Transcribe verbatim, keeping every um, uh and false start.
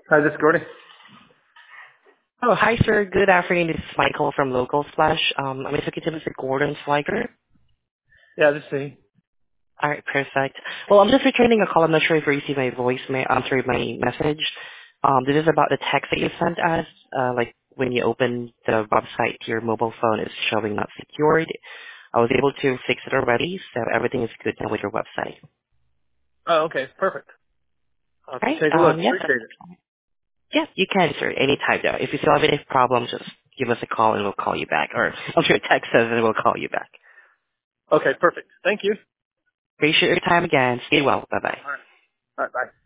Hi, this is Gordy. Oh, hi, sir. Good afternoon. This is Michael from Local Splash. Um, I'm executive Mister Gordon Sliger. Yeah, this is he. All right, perfect. Well, I'm just returning a call. I'm not sure if you received my voice, my, I'm sorry, my message. Um, this is about the text that you sent us. Uh, like when you open the website, your mobile phone is showing not secured. I was able to fix it already, so everything is good now with your website. Oh, okay, perfect. I'll have All to right. take a look. Um, yes, Appreciate it. yes, you can, sir. Anytime, though. If you still have any problems, just give us a call and we'll call you back. Or I'm sure text us and we'll call you back. Okay, perfect. Thank you. Appreciate your time again. Stay well. Bye-bye. All right. All right, bye.